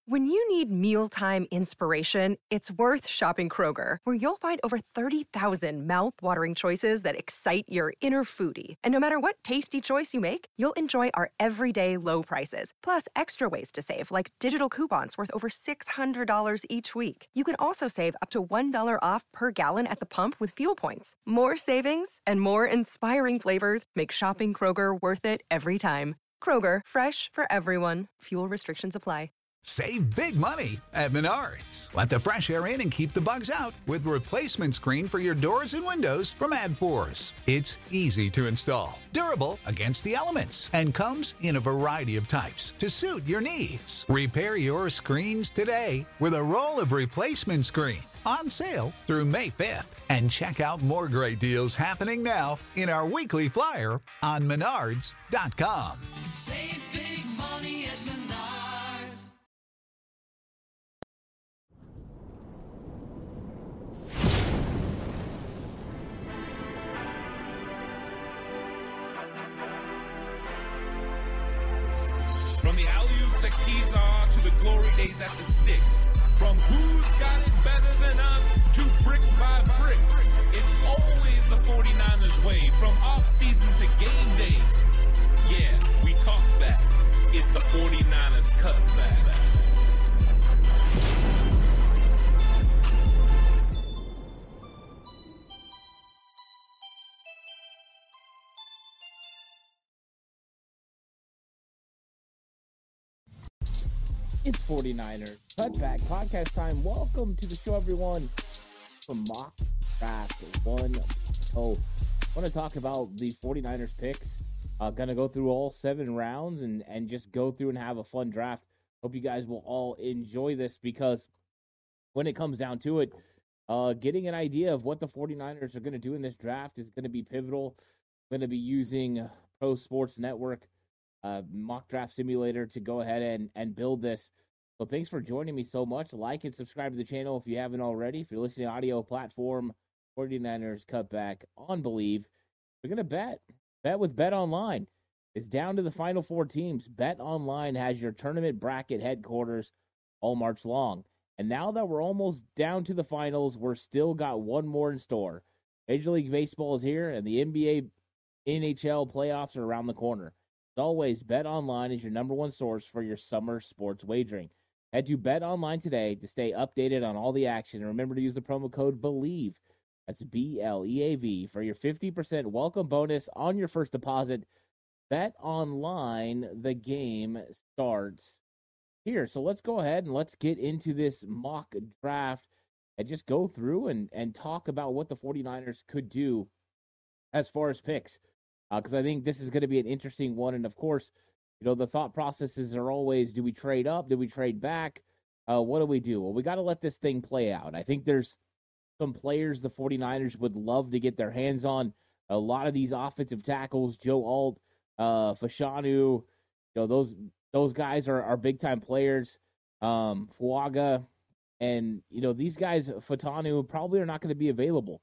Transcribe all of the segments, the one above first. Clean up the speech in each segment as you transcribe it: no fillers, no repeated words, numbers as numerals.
When you need mealtime inspiration, it's worth shopping Kroger, where you'll find over 30,000 mouth-watering choices that excite your inner foodie. And no matter what tasty choice you make, you'll enjoy our everyday low prices, plus extra ways to save, like digital coupons worth over $600 each week. You can also save up to $1 off per gallon at the pump with fuel points. More savings and more inspiring flavors make shopping Kroger worth it every time. Kroger, fresh for everyone. Fuel restrictions apply. Save big money at Menards. Let the fresh air in and keep the bugs out with replacement screen for your doors and windows from AdForce. It's easy to install, durable against the elements, and comes in a variety of types to suit your needs. Repair your screens today with a roll of replacement screen on sale through May 5th. And check out more great deals happening now in our weekly flyer on Menards.com. Save big money at Menards. From the alley-oop to Kezar to the glory days at the stick. From who's got it better than us to brick by brick. It's always the 49ers way. From off-season to game day. Yeah, we talk that. It's the 49ers cutback. It's 49ers Cutback Podcast time. Welcome to the show, everyone. From Mock Draft 1. Oh, I want to talk about the 49ers picks. Going to go through all 7 rounds and just go through and have a fun draft. Hope you guys will all enjoy this, because when it comes down to it, getting an idea of what the 49ers are going to do in this draft is going to be pivotal. I'm going to be using Pro Sports Network mock draft simulator to go ahead and build this. So thanks for joining me so much. Like and subscribe to the channel if you haven't already. If you're listening to audio platform, 49ers Cutback on Believe. We're going to bet with Bet Online. It's down to the final 4 teams. Bet Online has your tournament bracket headquarters all March long. And now that we're almost down to the finals, we're still got one more in store. Major League Baseball is here, and the NBA, NHL playoffs are around the corner. As always, Bet Online is your number one source for your summer sports wagering. Head to Bet Online today to stay updated on all the action. And remember to use the promo code BELIEVE. That's BLEAV for your 50% welcome bonus on your first deposit. Bet Online, the game starts here. So let's go ahead and let's get into this mock draft and just go through and talk about what the 49ers could do as far as picks. Because I think this is going to be an interesting one. And, of course, you know, the thought processes are always, do we trade up? Do we trade back? What do we do? Well, we got to let this thing play out. I think there's some players the 49ers would love to get their hands on. A lot of these offensive tackles, Joe Alt, Fashanu, you know, those guys are big-time players. Fuaga, and, you know, these guys, Fatanu, probably are not going to be available.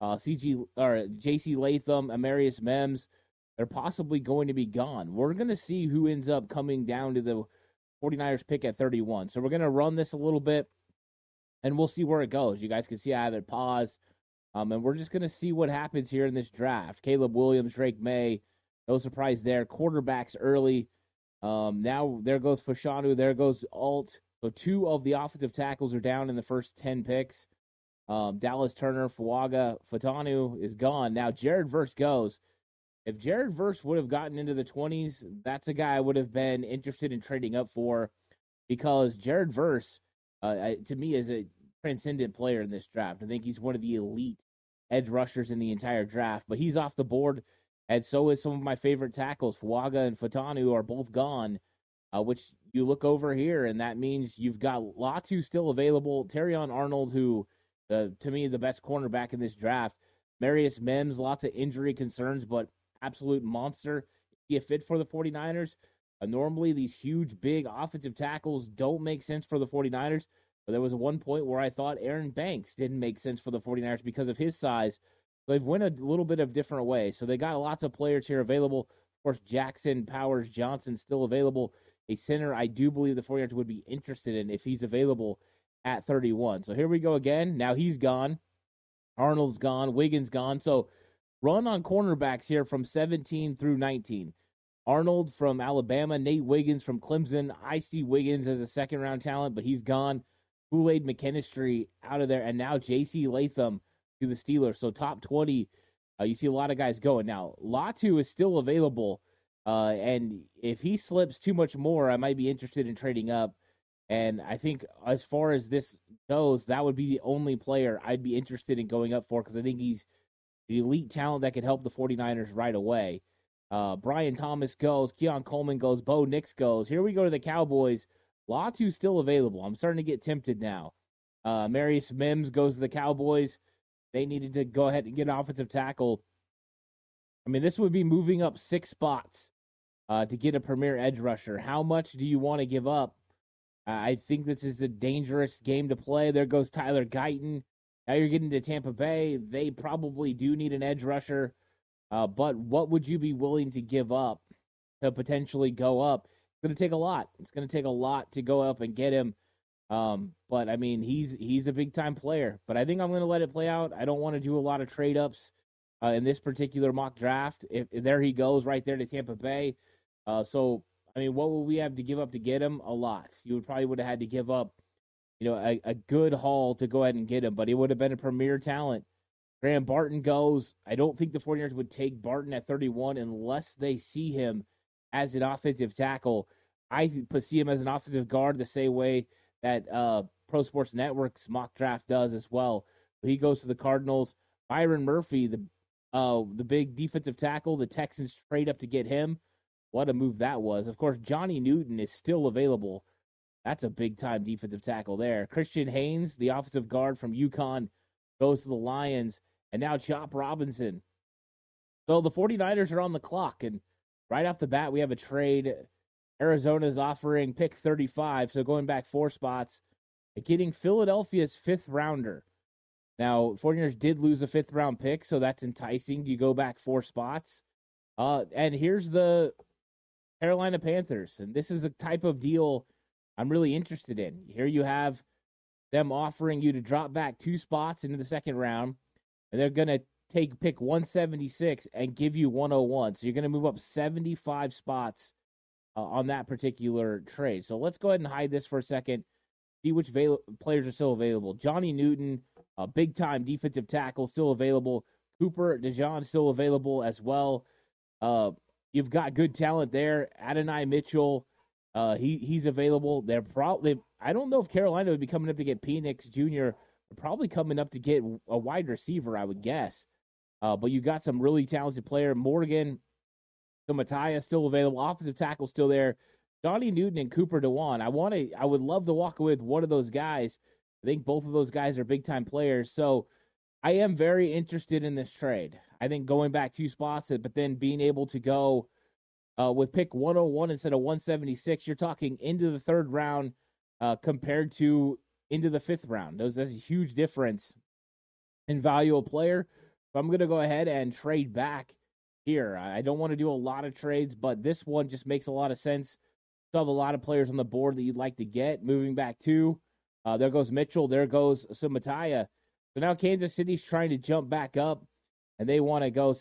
J.C. Latham, Amarius Mims, they're possibly going to be gone. We're going to see who ends up coming down to the 49ers pick at 31. So we're going to run this a little bit, and we'll see where it goes. You guys can see I have it paused, and we're just going to see what happens here in this draft. Caleb Williams, Drake May, no surprise there. Quarterbacks early. Now there goes Fashanu, there goes Alt. So 2 of the offensive tackles are down in the first 10 picks. Dallas Turner, Fuaga, Fatanu is gone. Now Jared Verse goes. If Jared Verse would have gotten into the 20s, that's a guy I would have been interested in trading up for, because Jared Verse, to me, is a transcendent player in this draft. I think he's one of the elite edge rushers in the entire draft, but he's off the board, and so is some of my favorite tackles. Fuaga and Fatanu are both gone, which you look over here, and that means you've got Latu still available. Terrion Arnold, who to me, the best cornerback in this draft. Marius Mims, lots of injury concerns, but absolute monster. Be a fit for the 49ers. Normally, these huge, big offensive tackles don't make sense for the 49ers, but there was one point where I thought Aaron Banks didn't make sense for the 49ers because of his size. They've went a little bit of different ways, so they got lots of players here available. Of course, Jackson, Powers, Johnson still available. a center I do believe the 49ers would be interested in if he's available at 31. So here we go again. Now he's gone. Arnold's gone. Wiggins gone. So run on cornerbacks here from 17 through 19. Arnold from Alabama, Nate Wiggins from Clemson. I see Wiggins as a second-round talent, but he's gone. Kool-Aid McKinstry out of there, and now J.C. Latham to the Steelers. So top 20, you see a lot of guys going. Now, Latu is still available, and if he slips too much more, I might be interested in trading up. And I think as far as this goes, that would be the only player I'd be interested in going up for because I think he's the elite talent that could help the 49ers right away. Brian Thomas goes. Keon Coleman goes. Bo Nix goes. Here we go to the Cowboys. Latu's still available. I'm starting to get tempted now. Marius Mims goes to the Cowboys. They needed to go ahead and get an offensive tackle. I mean, this would be moving up 6 spots to get a premier edge rusher. How much do you want to give up? I think this is a dangerous game to play. There goes Tyler Guyton. Now you're getting to Tampa Bay. They probably do need an edge rusher. But what would you be willing to give up to potentially go up? It's going to take a lot. It's going to take a lot to go up and get him. But, I mean, he's a big-time player. But I think I'm going to let it play out. I don't want to do a lot of trade-ups in this particular mock draft. If there he goes right there to Tampa Bay. So, I mean, what would we have to give up to get him? A lot. You would have had to give up, a good haul to go ahead and get him. But he would have been a premier talent. Graham Barton goes. I don't think the 49ers would take Barton at 31 unless they see him as an offensive tackle. I see him as an offensive guard the same way that Pro Sports Network's mock draft does as well. But he goes to the Cardinals. Byron Murphy, the big defensive tackle, the Texans trade up to get him. What a move that was. Of course, Johnny Newton is still available. That's a big-time defensive tackle there. Christian Haynes, the offensive guard from UConn, goes to the Lions. And now Chop Robinson. So the 49ers are on the clock. And right off the bat, we have a trade. Arizona's offering pick 35, so going back 4 spots, getting Philadelphia's 5th rounder. Now, 49ers did lose a 5th-round pick, so that's enticing. Do you go back 4 spots? And here's the Carolina Panthers. And this is a type of deal I'm really interested in. Here you have them offering you to drop back 2 spots into the 2nd round. And they're going to take pick 176 and give you 101. So you're going to move up 75 spots on that particular trade. So let's go ahead and hide this for a second, see which players are still available. Johnny Newton, a big-time defensive tackle, still available. Cooper DeJean still available as well. You've got good talent there. Adonai Mitchell, he's available. They're probably, I don't know if Carolina would be coming up to get Penix Jr., probably coming up to get a wide receiver, I would guess. But you got some really talented player. Morgan, Matthias still available. Offensive tackle still there. Johnny Newton and Cooper DeJean. I would love to walk away with one of those guys. I think both of those guys are big-time players. So I am very interested in this trade. I think going back 2 spots, but then being able to go with pick 101 instead of 176, you're talking into the 3rd round compared to into the 5th round. That's a huge difference in value of player. So I'm going to go ahead and trade back here. I don't want to do a lot of trades, but this one just makes a lot of sense. You have a lot of players on the board that you'd like to get. Moving back to, there goes Mitchell. There goes Samatia. So now Kansas City's trying to jump back up, and they want to go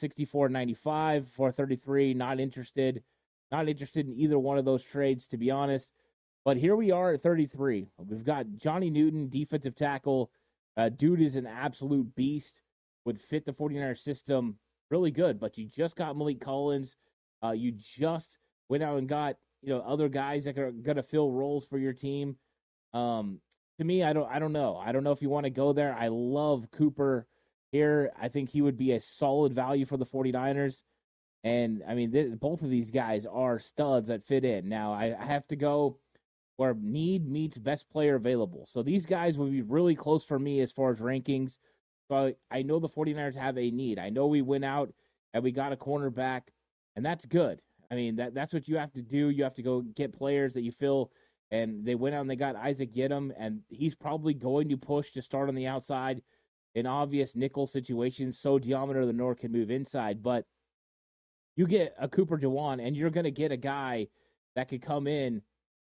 64-95, 433. Not interested. Not interested in either one of those trades, to be honest. But here we are at 33. We've got Johnny Newton, defensive tackle. Dude is an absolute beast. Would fit the 49ers system really good. But you just got Malik Collins. You just went out and got other guys that are going to fill roles for your team. To me, I don't know. I don't know if you want to go there. I love Cooper here. I think he would be a solid value for the 49ers. And, I mean, both of these guys are studs that fit in. Now, I have to go where need meets best player available. So these guys would be really close for me as far as rankings. So I know the 49ers have a need. I know we went out and we got a cornerback, and that's good. I mean, that's what you have to do. You have to go get players that you feel, and they went out and they got Isaac Yiadom, and he's probably going to push to start on the outside in obvious nickel situations so Diameter of the North can move inside. But you get a Cooper DeJean, and you're going to get a guy that could come in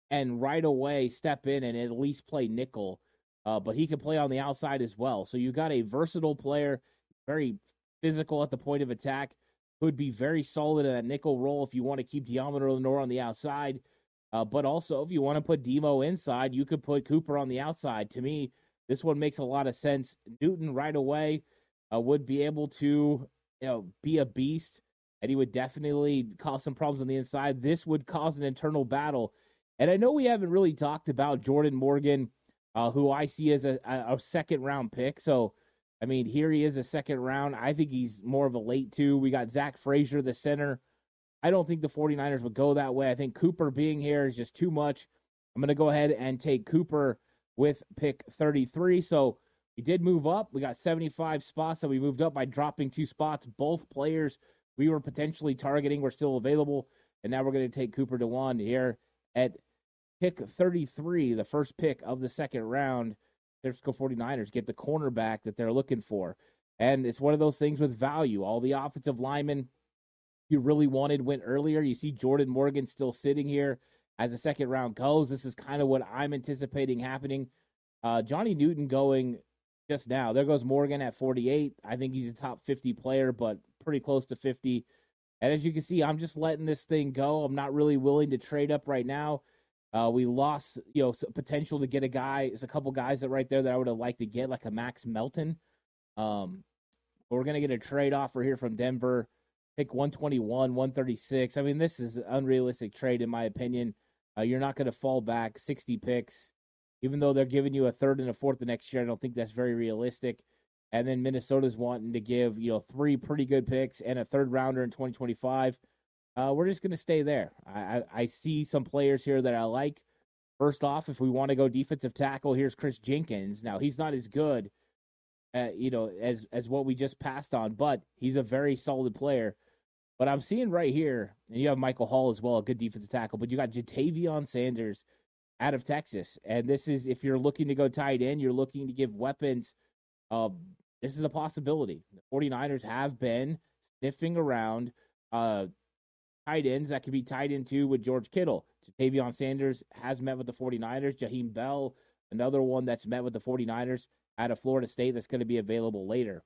and right away step in and at least play nickel. But he can play on the outside as well. So you got a versatile player, very physical at the point of attack, could be very solid in that nickel role if you want to keep Deommodore Lenoir on the outside. But also, if you want to put Demo inside, you could put Cooper on the outside. To me, this one makes a lot of sense. Newton right away would be able to be a beast, and he would definitely cause some problems on the inside. This would cause an internal battle. And I know we haven't really talked about Jordan Morgan, who I see as a second-round pick. So, I mean, here he is a second round. I think he's more of a late 2. We got Zach Frazier, the center. I don't think the 49ers would go that way. I think Cooper being here is just too much. I'm going to go ahead and take Cooper with pick 33. So we did move up. We got 75 spots, so we moved up by dropping 2 spots. Both players we were potentially targeting were still available, and now we're going to take Cooper DeJuan here at pick 33, the first pick of the second round. San Francisco 49ers get the cornerback that they're looking for. And it's one of those things with value. All the offensive linemen you really wanted went earlier. You see Jordan Morgan still sitting here as the second round goes. This is kind of what I'm anticipating happening. Johnny Newton going just now. There goes Morgan at 48. I think he's a top 50 player, but pretty close to 50. And as you can see, I'm just letting this thing go. I'm not really willing to trade up right now. We lost, potential to get a guy. There's a couple guys that right there that I would have liked to get, like a Max Melton. We're going to get a trade offer here from Denver. Pick 121, 136. I mean, this is an unrealistic trade, in my opinion. You're not going to fall back 60 picks. Even though they're giving you a third and a fourth the next year, I don't think that's very realistic. And then Minnesota's wanting to give, 3 pretty good picks and a third rounder in 2025. We're just going to stay there. I see some players here that I like. First off, if we want to go defensive tackle, here's Chris Jenkins. Now, he's not as good, as what we just passed on, but he's a very solid player. But I'm seeing right here, and you have Michael Hall as well, a good defensive tackle, but you got Jatavion Sanders out of Texas. And this is, if you're looking to go tight end, you're looking to give weapons, this is a possibility. The 49ers have been sniffing around tight ends that could be tied into with George Kittle. Jatavion Sanders has met with the 49ers. Jaheim Bell, another one that's met with the 49ers out of Florida State that's going to be available later.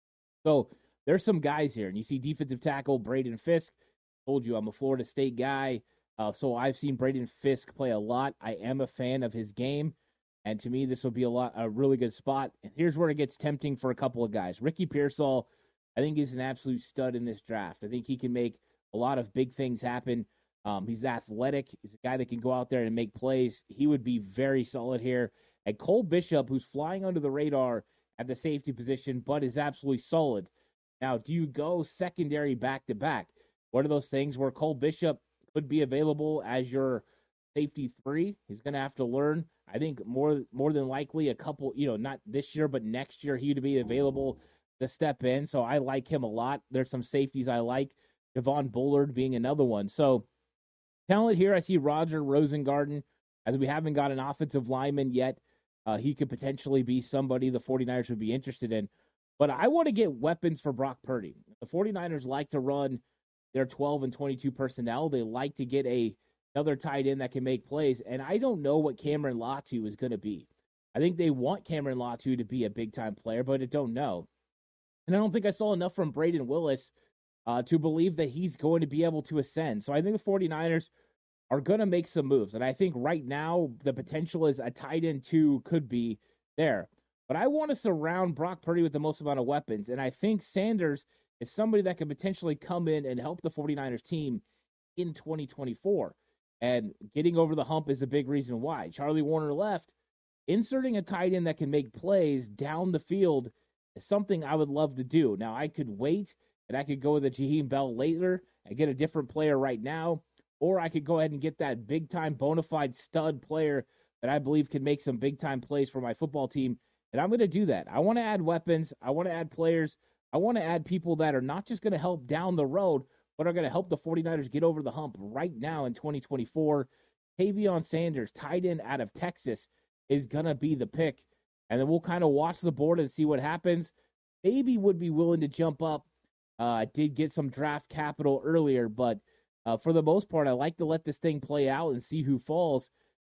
So there's some guys here. And you see defensive tackle Braden Fisk. Told you I'm a Florida State guy. So I've seen Braden Fisk play a lot. I am a fan of his game. And to me, this will be a really good spot. And here's where it gets tempting for a couple of guys. Ricky Pearsall, I think, is an absolute stud in this draft. I think he can make a lot of big things happen. He's athletic. He's a guy that can go out there and make plays. He would be very solid here. And Cole Bishop, who's flying under the radar at the safety position, but is absolutely solid. Now, do you go secondary back-to-back? One of those things where Cole Bishop could be available as your safety 3. He's going to have to learn. I think more than likely a couple, not this year, but next year he would be available to step in. So I like him a lot. There's some safeties I like. Devon Bullard being another one. So talent here, I see Roger Rosengarten, as we haven't got an offensive lineman yet. He could potentially be somebody the 49ers would be interested in. But I want to get weapons for Brock Purdy. The 49ers like to run their 12 and 22 personnel. They like to get another tight end that can make plays. And I don't know what Cameron Latu is going to be. I think they want Cameron Latu to be a big-time player, but I don't know. And I don't think I saw enough from Braden Willis to believe that he's going to be able to ascend. So I think the 49ers are going to make some moves. And I think right now the potential is a tight end 2 could be there. But I want to surround Brock Purdy with the most amount of weapons. And I think Sanders is somebody that could potentially come in and help the 49ers team in 2024. And getting over the hump is a big reason why. Charlie Warner left. Inserting a tight end that can make plays down the field is something I would love to do. Now, I could wait, and I could go with a Jaheim Bell later and get a different player right now. Or I could go ahead and get that big-time bona fide stud player that I believe can make some big-time plays for my football team. And I'm going to do that. I want to add weapons. I want to add players. I want to add people that are not just going to help down the road, but are going to help the 49ers get over the hump right now in 2024. Tavion Sanders, tight end out of Texas, is going to be the pick. And then we'll kind of watch the board and see what happens. Maybe would be willing to jump up. I did get some draft capital earlier, but for the most part, I like to let this thing play out and see who falls.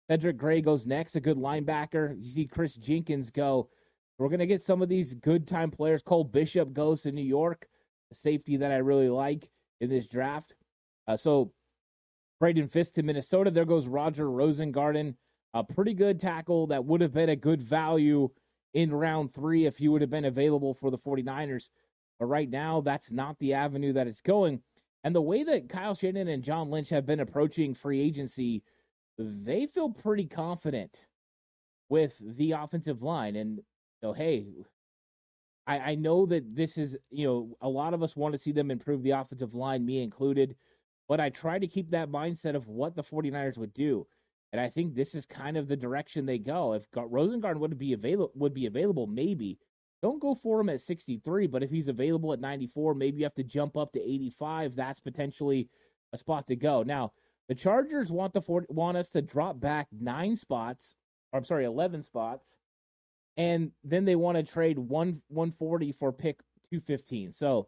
Cedric Gray goes next, a good linebacker. You see Chris Jenkins go. We're going to get some of these good time players. Cole Bishop goes to New York, a safety that I really like in this draft. So Braden Fisk to Minnesota. There goes Roger Rosengarten, a pretty good tackle that would have been a good value in round 3 if he would have been available for the 49ers. But right now, that's not the avenue that it's going. And the way that Kyle Shanahan and John Lynch have been approaching free agency, they feel pretty confident with the offensive line. And so, hey, I know that this is, a lot of us want to see them improve the offensive line, me included. But I try to keep that mindset of what the 49ers would do. And I think this is kind of the direction they go. If Rosengarten would be available, maybe. Don't go for him at 63, but if he's available at 94, maybe you have to jump up to 85. That's potentially a spot to go. Now, the Chargers want us to drop back 11 spots, and then they want to trade 140 for pick 215. So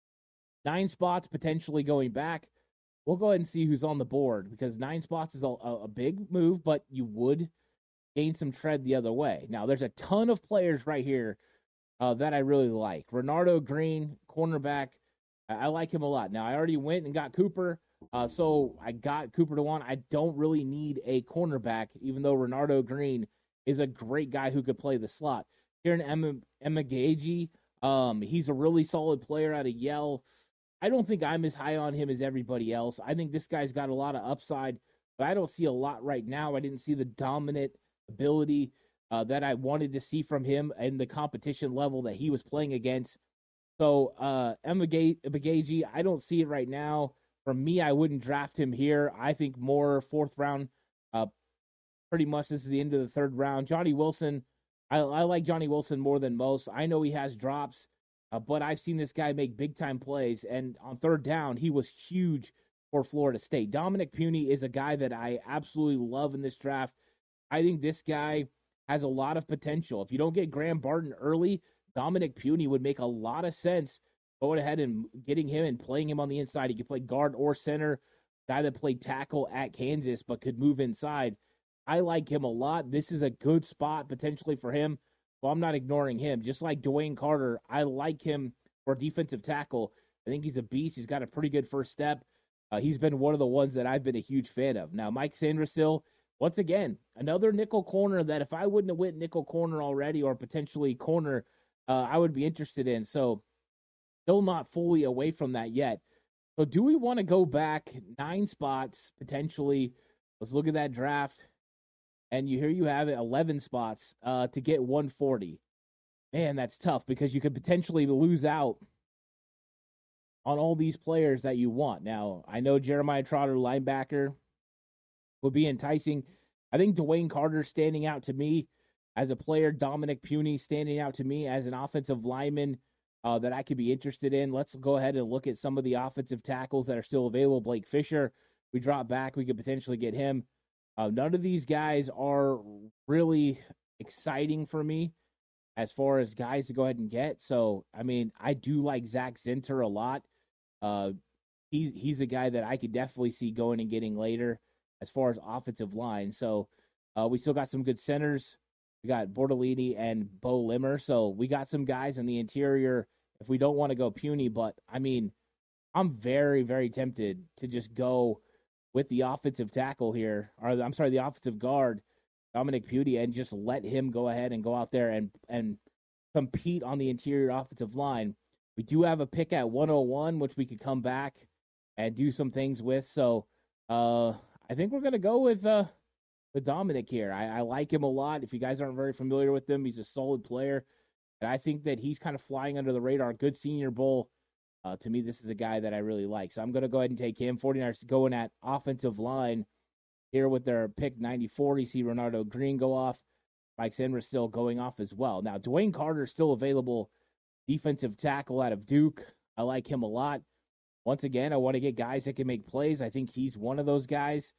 9 spots potentially going back. We'll go ahead and see who's on the board because 9 spots is a big move, but you would gain some tread the other way. Now, there's a ton of players right here that I really like. Renardo Green, cornerback. I like him a lot. Now, I already went and got Cooper, so I got Cooper to 1. I don't really need a cornerback, even though Renardo Green is a great guy who could play the slot. Kieran Emagaji, he's a really solid player out of Yale. I don't think I'm as high on him as everybody else. I think this guy's got a lot of upside, but I don't see a lot right now. I didn't see the dominant ability that I wanted to see from him and the competition level that he was playing against. So Emagaji, I don't see it right now. For me, I wouldn't draft him here. I think more 4th round. Pretty much this is the end of the 3rd round. Johnny Wilson, I like Johnny Wilson more than most. I know he has drops. But I've seen this guy make big-time plays, and on 3rd down, he was huge for Florida State. Dominic Puny is a guy that I absolutely love in this draft. I think this guy has a lot of potential. If you don't get Graham Barton early, Dominic Puny would make a lot of sense going ahead and getting him and playing him on the inside. He could play guard or center, guy that played tackle at Kansas but could move inside. I like him a lot. This is a good spot potentially for him. Well, I'm not ignoring him. Just like Dwayne Carter, I like him for defensive tackle. I think he's a beast. He's got a pretty good first step. He's been one of the ones that I've been a huge fan of. Now, Mike Sandersill, once again, another nickel corner that if I wouldn't have went nickel corner already or potentially corner, I would be interested in. So, still not fully away from that yet. So, do we want to go back 9 spots potentially? Let's look at that draft. And here you have it, 11 spots to get 140. Man, that's tough because you could potentially lose out on all these players that you want. Now, I know Jeremiah Trotter, linebacker, would be enticing. I think Dwayne Carter standing out to me as a player. Dominic Puny standing out to me as an offensive lineman that I could be interested in. Let's go ahead and look at some of the offensive tackles that are still available. Blake Fisher, we drop back. We could potentially get him. None of these guys are really exciting for me as far as guys to go ahead and get. So, I mean, I do like Zach Zinter a lot. He's a guy that I could definitely see going and getting later as far as offensive line. So, we still got some good centers. We got Bortolini and Bo Limmer. So, we got some guys in the interior if we don't want to go puny. But, I mean, I'm very, very tempted to just go with the offensive tackle here, or I'm sorry, the offensive guard, Dominic Puny, and just let him go ahead and go out there and compete on the interior offensive line. We do have a pick at 101, which we could come back and do some things with. So I think we're going to go with Dominic here. I like him a lot. If you guys aren't very familiar with him, he's a solid player. And I think that he's kind of flying under the radar. Good Senior Bowl. To me, this is a guy that I really like. So I'm going to go ahead and take him. 49ers going at offensive line here with their pick 94. You see Renardo Green go off. Mike Sanders still going off as well. Now, Dwayne Carter is still available. Defensive tackle out of Duke. I like him a lot. Once again, I want to get guys that can make plays. I think he's one of those guys.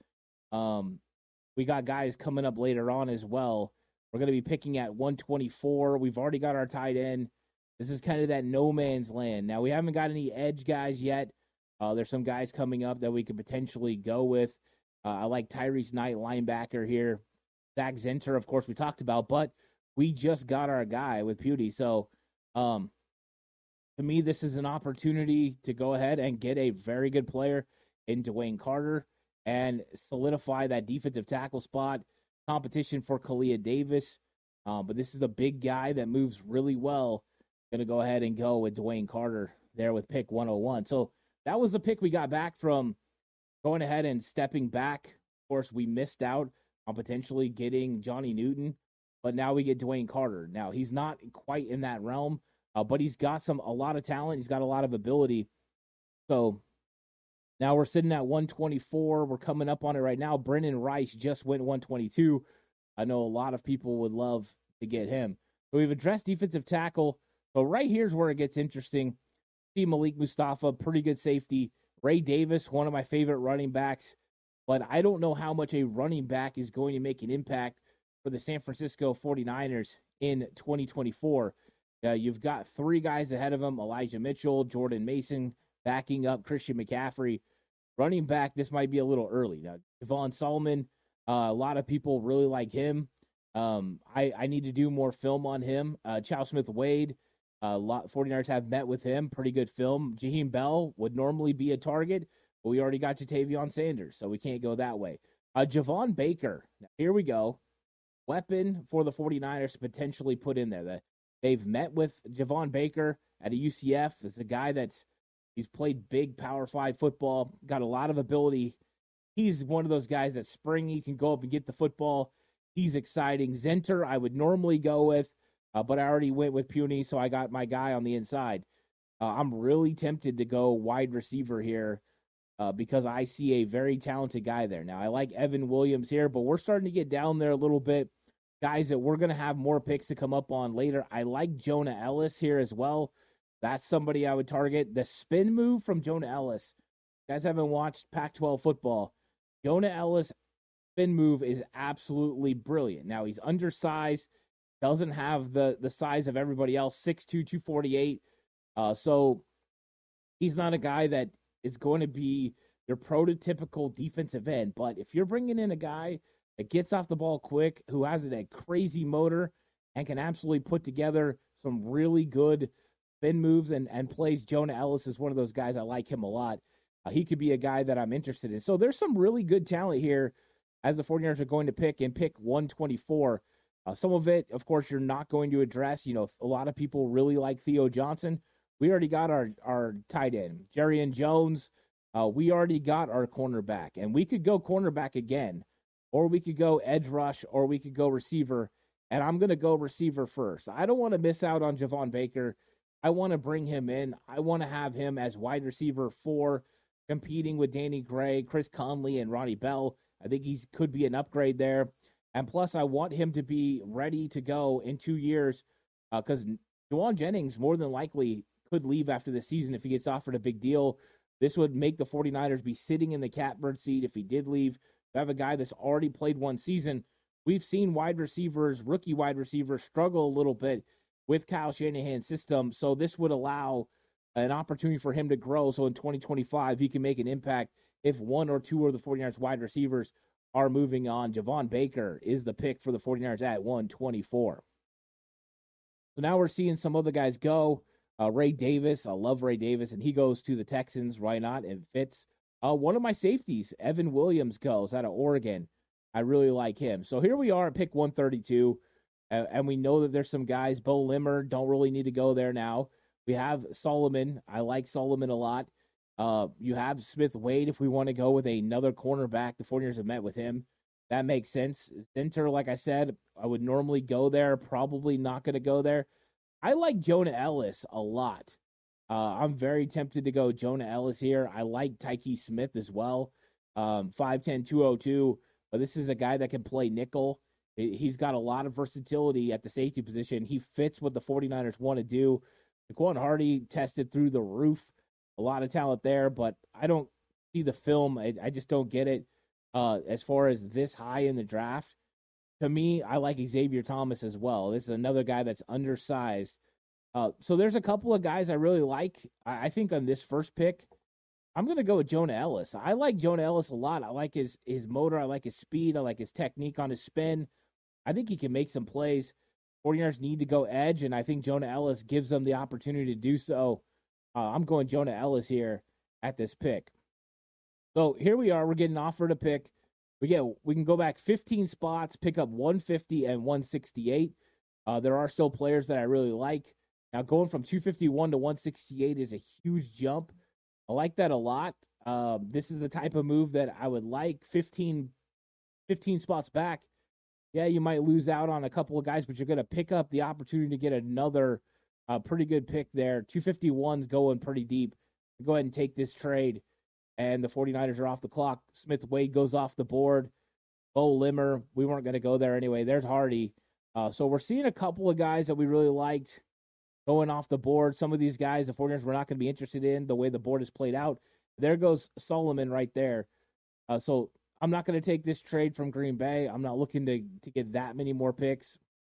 We got guys coming up later on as well. We're going to be picking at 124. We've already got our tight end. This is kind of that no man's land. Now, we haven't got any edge guys yet. There's some guys coming up that we could potentially go with. I like Tyrese Knight, linebacker here. Zach Zinter, of course, we talked about, but we just got our guy with Pewdie. So, to me, this is an opportunity to go ahead and get a very good player in Dwayne Carter and solidify that defensive tackle spot. Competition for Kalia Davis. But this is a big guy that moves really well. Going to go ahead and go with Dwayne Carter there with pick 101. So that was the pick we got back from going ahead and stepping back. Of course, we missed out on potentially getting Johnny Newton, but now we get Dwayne Carter. Now, he's not quite in that realm, but he's got a lot of talent. He's got a lot of ability. So now we're sitting at 124. We're coming up on it right now. Brendan Rice just went 122. I know a lot of people would love to get him. So we've addressed defensive tackle. So right here's where it gets interesting. See Malik Mustafa, pretty good safety. Ray Davis, one of my favorite running backs. But I don't know how much a running back is going to make an impact for the San Francisco 49ers in 2024. You've got three guys ahead of him, Elijah Mitchell, Jordan Mason, backing up Christian McCaffrey. Running back, this might be a little early. Now, Devon Solomon, a lot of people really like him. I need to do more film on him. Chow Smith-Wade, 49ers have met with him. Pretty good film. Jaheim Bell would normally be a target, but we already got Jatavion Sanders, so we can't go that way. Javon Baker, now, here we go. Weapon for the 49ers to potentially put in there. They've met with Javon Baker at a UCF. It's a guy he's played big Power 5 football, got a lot of ability. He's one of those guys that's springy, can go up and get the football. He's exciting. Zinter, I would normally go with, but I already went with Puny, so I got my guy on the inside. I'm really tempted to go wide receiver here because I see a very talented guy there. Now, I like Evan Williams here, but we're starting to get down there a little bit. Guys that we're going to have more picks to come up on later. I like Jonah Ellis here as well. That's somebody I would target. The spin move from Jonah Ellis. You guys haven't watched Pac-12 football. Jonah Ellis' spin move is absolutely brilliant. Now, he's undersized, doesn't have the size of everybody else, 6'2", 248. So he's not a guy that is going to be your prototypical defensive end. But if you're bringing in a guy that gets off the ball quick, who has a crazy motor, and can absolutely put together some really good spin moves and plays, Jonah Ellis is one of those guys. I like him a lot. He could be a guy that I'm interested in. So there's some really good talent here as the 49ers are going to pick 124. Some of it, of course, you're not going to address. A lot of people really like Theo Johnson. We already got our tight end, Jerrion Jones. We already got our cornerback. And we could go cornerback again, or we could go edge rush, or we could go receiver. And I'm going to go receiver first. I don't want to miss out on Javon Baker. I want to bring him in. I want to have him as wide receiver 4, competing with Danny Gray, Chris Conley, and Ronnie Bell. I think he could be an upgrade there. And plus, I want him to be ready to go in 2 years because Juwan Jennings more than likely could leave after the season if he gets offered a big deal. This would make the 49ers be sitting in the catbird seat if he did leave. To have a guy that's already played one season. We've seen rookie wide receivers, struggle a little bit with Kyle Shanahan's system. So this would allow an opportunity for him to grow. So in 2025, he can make an impact if one or two of the 49ers wide receivers are moving on. Javon Baker is the pick for the 49ers at 124. So now we're seeing some other guys go. Ray Davis, I love Ray Davis, and he goes to the Texans. Why not? It fits. One of my safeties, Evan Williams, goes out of Oregon. I really like him. So here we are at pick 132, and we know that there's some guys. Bo Limmer, don't really need to go there now. We have Solomon. I like Solomon a lot. You have Smith-Wade if we want to go with another cornerback. The 49ers have met with him. That makes sense. Zinter, like I said, I would normally go there. Probably not going to go there. I like Jonah Ellis a lot. I'm very tempted to go Jonah Ellis here. I like Tyke Smith as well. 5'10", 202. But this is a guy that can play nickel. He's got a lot of versatility at the safety position. He fits what the 49ers want to do. Daquan Hardy tested through the roof. A lot of talent there, but I don't see the film. I just don't get it as far as this high in the draft. To me, I like Xavier Thomas as well. This is another guy that's undersized. So there's a couple of guys I really like. I think on this first pick, I'm going to go with Jonah Ellis. I like Jonah Ellis a lot. I like his motor. I like his speed. I like his technique on his spin. I think he can make some plays. 49ers need to go edge, and I think Jonah Ellis gives them the opportunity to do so. I'm going Jonah Ellis here at this pick. So here we are. We're getting offered a pick. We can go back 15 spots, pick up 150 and 168. There are still players that I really like. Now, going from 251 to 168 is a huge jump. I like that a lot. This is the type of move that I would like. 15 spots back. Yeah, you might lose out on a couple of guys, but you're going to pick up the opportunity to get another pretty good pick there. 251's going pretty deep. Go ahead and take this trade. And the 49ers are off the clock. Smith-Wade goes off the board. Bo Limmer, we weren't going to go there anyway. There's Hardy. So we're seeing a couple of guys that we really liked going off the board. Some of these guys, the 49ers were not going to be interested in the way the board is played out. There goes Solomon right there. So I'm not going to take this trade from Green Bay. I'm not looking to get that many more picks.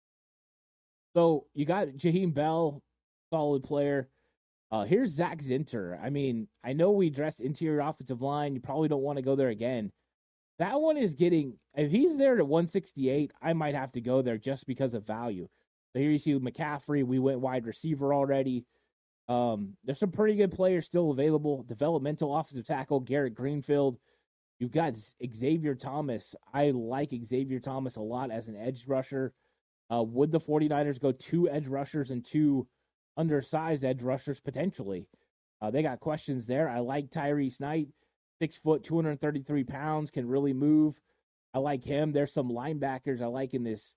So you got Jaheim Bell, solid player. Here's Zach Zinter. I mean, I know we addressed interior offensive line. You probably don't want to go there again. That one is getting, if he's there at 168, I might have to go there just because of value. So here you see McCaffrey. We went wide receiver already. There's some pretty good players still available. Developmental offensive tackle, Garrett Greenfield. You've got Xavier Thomas. I like Xavier Thomas a lot as an edge rusher. Would the 49ers go 2 edge rushers and 2 undersized edge rushers potentially? They got questions there. I like Tyrese Knight, 6 foot, 233 pounds, can really move. I like him. There's some linebackers I like in this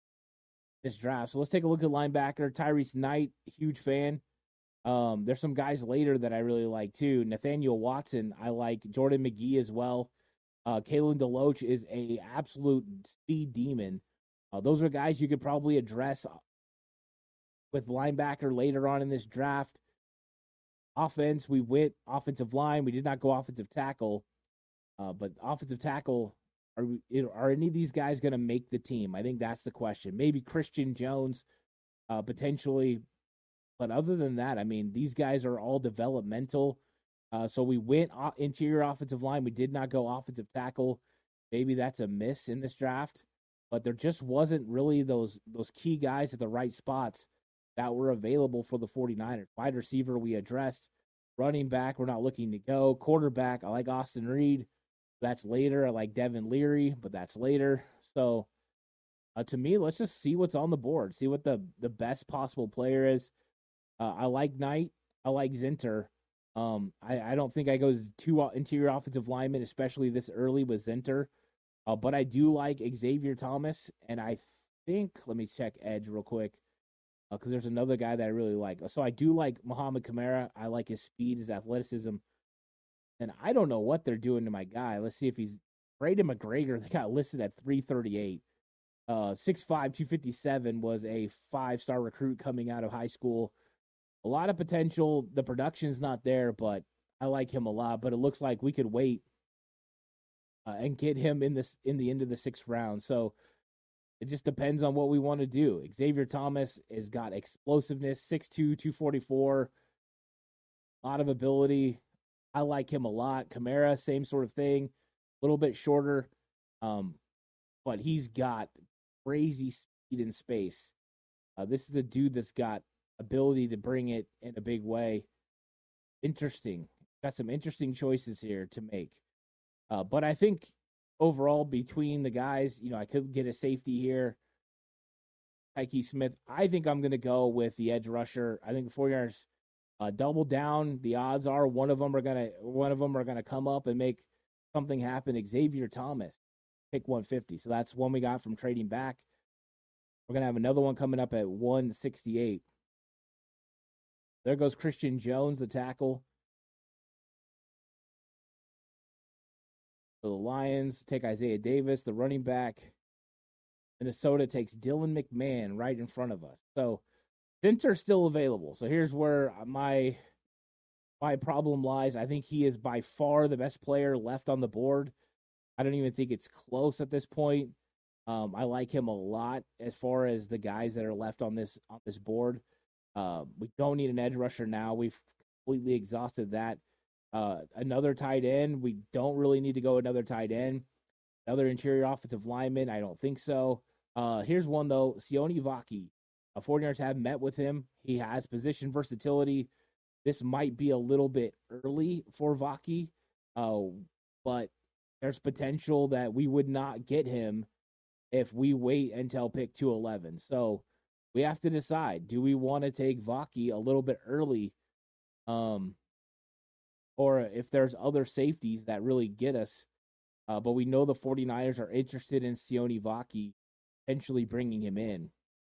draft. So let's take a look at linebacker. Tyrese Knight, huge fan. There's some guys later that I really like too. Nathaniel Watson, I like. Jordan McGee as well. Kalen DeLoach is a absolute speed demon. Those are guys you could probably address with linebacker later on in this draft. Offense, we went offensive line. We did not go offensive tackle. But offensive tackle, are any of these guys going to make the team? I think that's the question. Maybe Christian Jones, potentially. But other than that, I mean, these guys are all developmental. So we went interior offensive line. We did not go offensive tackle. Maybe that's a miss in this draft. But there just wasn't really those key guys at the right spots that were available for the 49ers. Wide receiver, we addressed. Running back, we're not looking to go. Quarterback, I like Austin Reed. That's later. I like Devin Leary, but that's later. So to me, let's just see what's on the board. See what the best possible player is. I like Knight. I like Zinter. I don't think I go 2 interior offensive linemen, especially this early with Zinter. But I do like Xavier Thomas, and I think, let me check edge real quick, because there's another guy that I really like. So I do like Muhammad Kamara. I like his speed, his athleticism. And I don't know what they're doing to my guy. Let's see if he's Braden McGregor. They got listed at 338. 6'5", 257 was a 5-star recruit coming out of high school. A lot of potential. The production's not there, but I like him a lot. But it looks like we could wait and get him in the end of the 6th round. So it just depends on what we want to do. Xavier Thomas has got explosiveness, 6'2", 244, a lot of ability. I like him a lot. Kamara, same sort of thing, a little bit shorter, but he's got crazy speed and space. This is a dude that's got ability to bring it in a big way. Interesting. Got some interesting choices here to make. But I think overall between the guys, I could get a safety here. Tyke Smith. I think I'm going to go with the edge rusher. I think the 49ers double down. The odds are one of them are going to come up and make something happen. Xavier Thomas, pick 150. So that's one we got from trading back. We're going to have another one coming up at 168. There goes Christian Jones, the tackle. So the Lions take Isaiah Davis, the running back. Minnesota takes Dylan McMahon right in front of us. So Zinter's still available. So here's where my problem lies. I think he is by far the best player left on the board. I don't even think it's close at this point. I like him a lot as far as the guys that are left on this board. We don't need an edge rusher now. We've completely exhausted that. Another tight end. We don't really need to go another tight end. Another interior offensive lineman. I don't think so. Here's one, though. Sione Vaki. 49ers have met with him. He has position versatility. This might be a little bit early for Vaki, but there's potential that we would not get him if we wait until pick 211. So we have to decide, do we want to take Vaki a little bit early, or if there's other safeties that really get us. But we know the 49ers are interested in Sione Vaki, potentially bringing him in.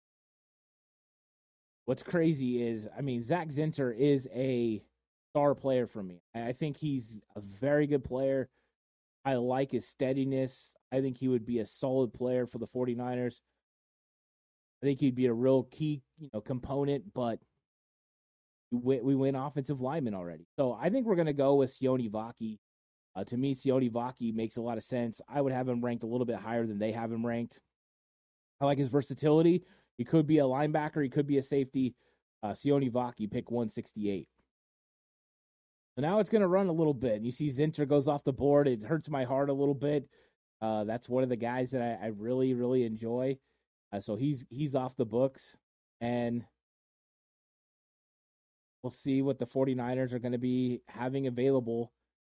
What's crazy is, Zach Zinter is a star player for me. I think he's a very good player. I like his steadiness. I think he would be a solid player for the 49ers. I think he'd be a real key, component, but we win offensive linemen already. So I think we're going to go with Sione Vaki. To me, Sione Vaki makes a lot of sense. I would have him ranked a little bit higher than they have him ranked. I like his versatility. He could be a linebacker. He could be a safety. Sione Vaki, pick 168. So now it's going to run a little bit. And you see Zinter goes off the board. It hurts my heart a little bit. That's one of the guys that I really, really enjoy. So he's off the books. And we'll see what the 49ers are going to be having available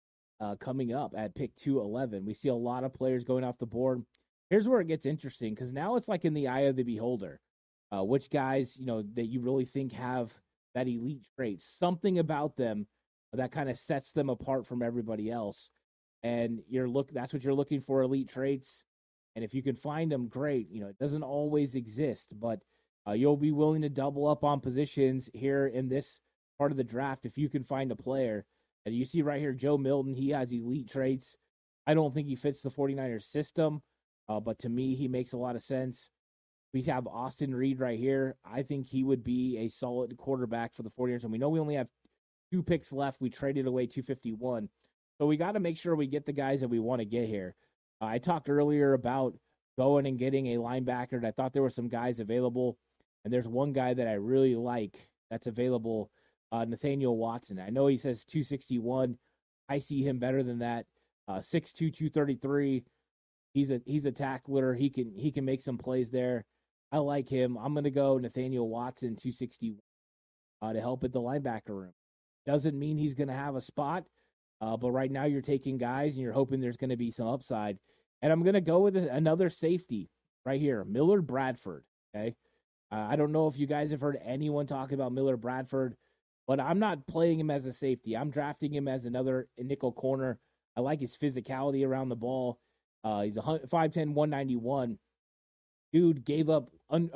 coming up at pick 211. We see a lot of players going off the board. Here's where it gets interesting, because now it's like in the eye of the beholder. Which guys, that you really think have that elite trait, something about them that kind of sets them apart from everybody else. And that's what you're looking for, elite traits. And if you can find them, great. It doesn't always exist, but you'll be willing to double up on positions here in this part of the draft if you can find a player. And you see right here, Joe Milton, he has elite traits. I don't think he fits the 49ers system, but to me, he makes a lot of sense. We have Austin Reed right here. I think he would be a solid quarterback for the 49ers. And we know we only have 2 picks left. We traded away 251. So we got to make sure we get the guys that we want to get here. I talked earlier about going and getting a linebacker, and I thought there were some guys available. And there's one guy that I really like that's available, Nathaniel Watson. I know he says 261. I see him better than that. 6'2", 233. He's a tackler. He can make some plays there. I like him. I'm going to go Nathaniel Watson, 260, to help at the linebacker room. Doesn't mean he's going to have a spot, but right now you're taking guys and you're hoping there's going to be some upside. And I'm going to go with another safety right here, Millard Bradford, okay? I don't know if you guys have heard anyone talk about Millard Bradford, but I'm not playing him as a safety. I'm drafting him as another nickel corner. I like his physicality around the ball. He's 5'10", 191. Dude gave up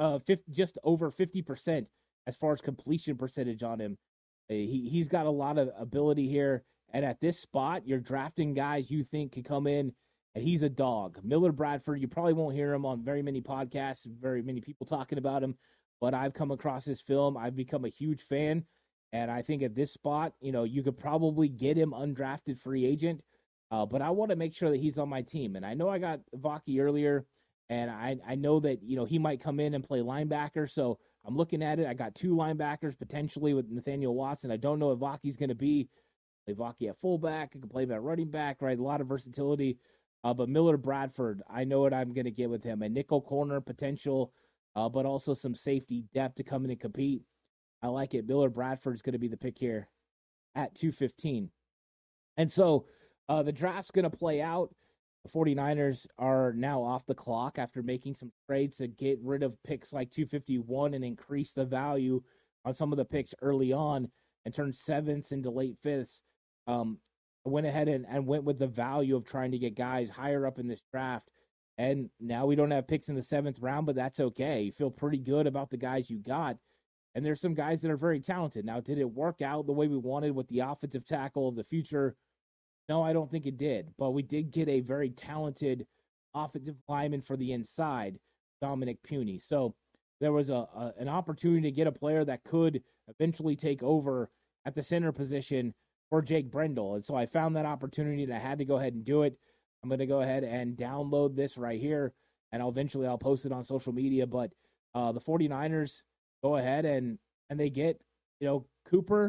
just over 50% as far as completion percentage on him. He's got a lot of ability here. And at this spot, you're drafting guys you think can come in, and he's a dog. Millard Bradford, you probably won't hear him on very many podcasts, very many people talking about him, but I've come across his film. I've become a huge fan. And I think at this spot, you could probably get him undrafted free agent. But I want to make sure that he's on my team. And I know I got Vaki earlier, and I know that, he might come in and play linebacker. So I'm looking at it. I got 2 linebackers potentially with Nathaniel Watson. I don't know if Vaki's going to be. Play Vaki at fullback. I can play him at running back, right? A lot of versatility. But Millard Bradford, I know what I'm going to get with him. A nickel corner potential, but also some safety depth to come in and compete. I like it. Millard Bradford is going to be the pick here at 215. And so the draft's going to play out. The 49ers are now off the clock after making some trades to get rid of picks like 251 and increase the value on some of the picks early on and turn 7ths into late 5ths. I went ahead and went with the value of trying to get guys higher up in this draft. And now we don't have picks in the 7th round, but that's okay. You feel pretty good about the guys you got. And there's some guys that are very talented. Now, did it work out the way we wanted with the offensive tackle of the future? No, I don't think it did. But we did get a very talented offensive lineman for the inside, Dominic Puny. So there was an opportunity to get a player that could eventually take over at the center position for Jake Brendel. And so I found that opportunity and I had to go ahead and do it. I'm going to go ahead and download this right here, and I'll post it on social media. But the 49ers go ahead and they get, Cooper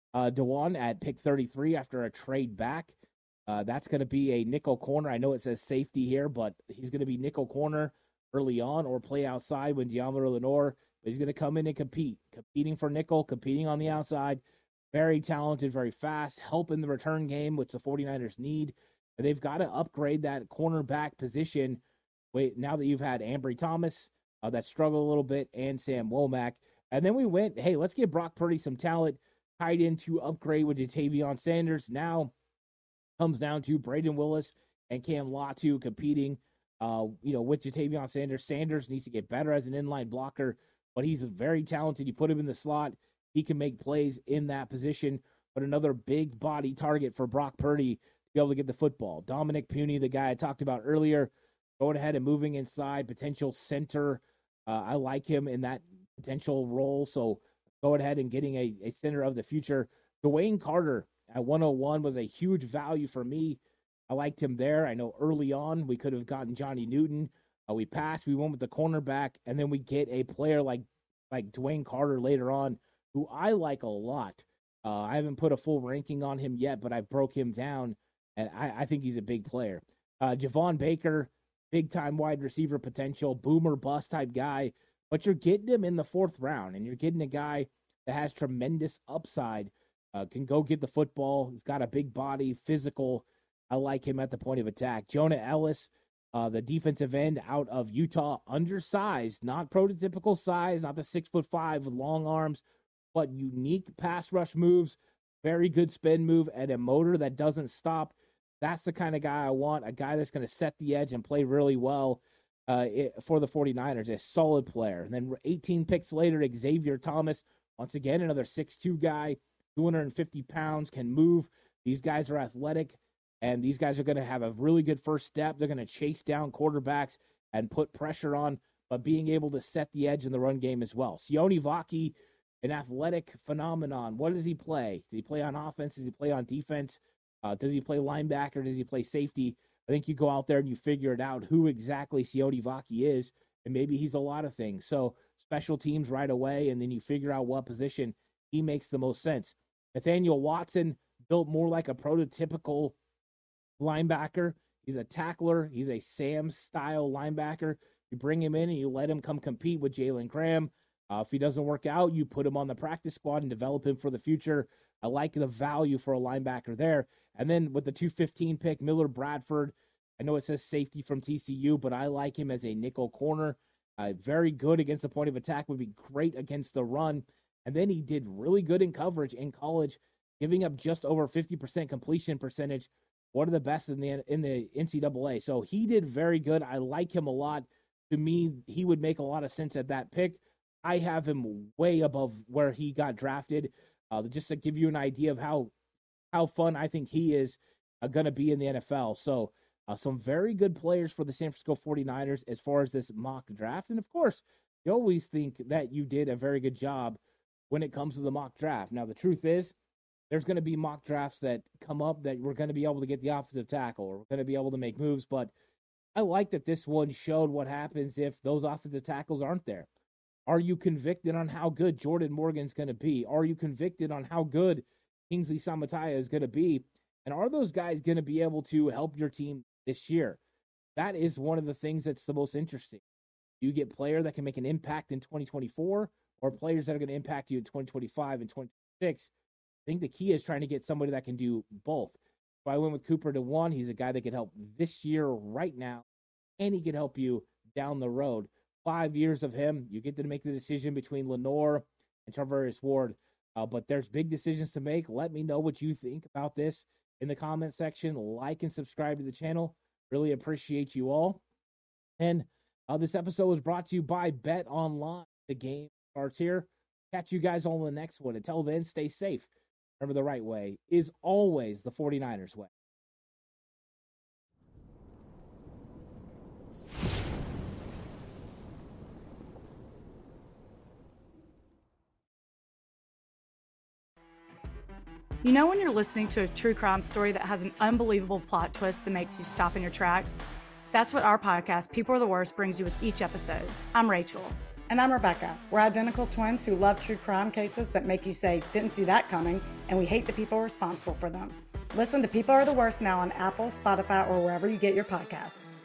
Dewan at pick 33 after a trade back. That's going to be a nickel corner. I know it says safety here, but he's going to be nickel corner early on or play outside when Deommodore Lenoir. But he's going to come in and competing for nickel, competing on the outside. Very talented, very fast, help in the return game, which the 49ers need. And they've got to upgrade that cornerback position. Now that you've had Ambry Thomas that struggled a little bit and Sam Womack. And then we went, hey, let's give Brock Purdy some talent tied in to upgrade with Jatavion Sanders. Now comes down to Braden Willis and Cam Latu competing, with Jatavion Sanders. Sanders needs to get better as an inline blocker, but he's very talented. You put him in the slot, he can make plays in that position. But another big body target for Brock Purdy to be able to get the football. Dominic Puny, the guy I talked about earlier, going ahead and moving inside, potential center. I like him in that potential role. So go ahead and getting a center of the future. Dwayne Carter at 101 was a huge value for me. I liked him there. I know early on we could have gotten Johnny Newton. We passed. We went with the cornerback, and then we get a player like Dwayne Carter later on, who I like a lot. I haven't put a full ranking on him yet, but I broke him down, and I think he's a big player. Javon Baker, big-time wide receiver potential, boomer bust type guy, but you're getting him in the 4th round, and you're getting a guy that has tremendous upside, can go get the football. He's got a big body, physical. I like him at the point of attack. Jonah Ellis, the defensive end out of Utah, undersized, not prototypical size, not the 6'5" with long arms, but unique pass rush moves, very good spin move, and a motor that doesn't stop. That's the kind of guy I want, a guy that's going to set the edge and play really well for the 49ers, a solid player. And then 18 picks later, Xavier Thomas, once again, another 6'2" guy, 250 pounds, can move. These guys are athletic, and these guys are going to have a really good first step. They're going to chase down quarterbacks and put pressure on, but being able to set the edge in the run game as well. Sione Vaki, an athletic phenomenon. What does he play? Does he play on offense? Does he play on defense? Does he play linebacker? Does he play safety? I think you go out there and you figure it out who exactly Sione Vaki is, and maybe he's a lot of things. So special teams right away, and then you figure out what position he makes the most sense. Nathaniel Watson, built more like a prototypical linebacker. He's a tackler. He's a Sam-style linebacker. You bring him in and you let him come compete with Jalen Graham. If he doesn't work out, you put him on the practice squad and develop him for the future. I like the value for a linebacker there. And then with the 215 pick, Miller Bradford, I know it says safety from TCU, but I like him as a nickel corner. Very good against the point of attack, would be great against the run. And then he did really good in coverage in college, giving up just over 50% completion percentage, one of the best in the NCAA. So he did very good. I like him a lot. To me, he would make a lot of sense at that pick. I have him way above where he got drafted, just to give you an idea of how fun I think he is going to be in the NFL. So some very good players for the San Francisco 49ers as far as this mock draft. And, of course, you always think that you did a very good job when it comes to the mock draft. Now, the truth is, there's going to be mock drafts that come up that we're going to be able to get the offensive tackle or we're going to be able to make moves. But I like that this one showed what happens if those offensive tackles aren't there. Are you convicted on how good Jordan Morgan's going to be? Are you convicted on how good Kingsley Samatai is going to be? And are those guys going to be able to help your team this year? That is one of the things that's the most interesting. You get player that can make an impact in 2024 or players that are going to impact you in 2025 and 2026. I think the key is trying to get somebody that can do both. If I went with Cooper DeWan, he's a guy that could help this year right now, and he can help you down the road. 5 years of him, you get to make the decision between Lenoir and Charvarius Ward. But there's big decisions to make. Let me know what you think about this in the comment section. Like and subscribe to the channel. Really appreciate you all. And this episode was brought to you by Bet Online. The game starts here. Catch you guys all in the next one. Until then, stay safe. Remember, the right way is always the 49ers way. You know when you're listening to a true crime story that has an unbelievable plot twist that makes you stop in your tracks? That's what our podcast, People Are the Worst, brings you with each episode. I'm Rachel. And I'm Rebecca. We're identical twins who love true crime cases that make you say, didn't see that coming, and we hate the people responsible for them. Listen to People Are the Worst now on Apple, Spotify, or wherever you get your podcasts.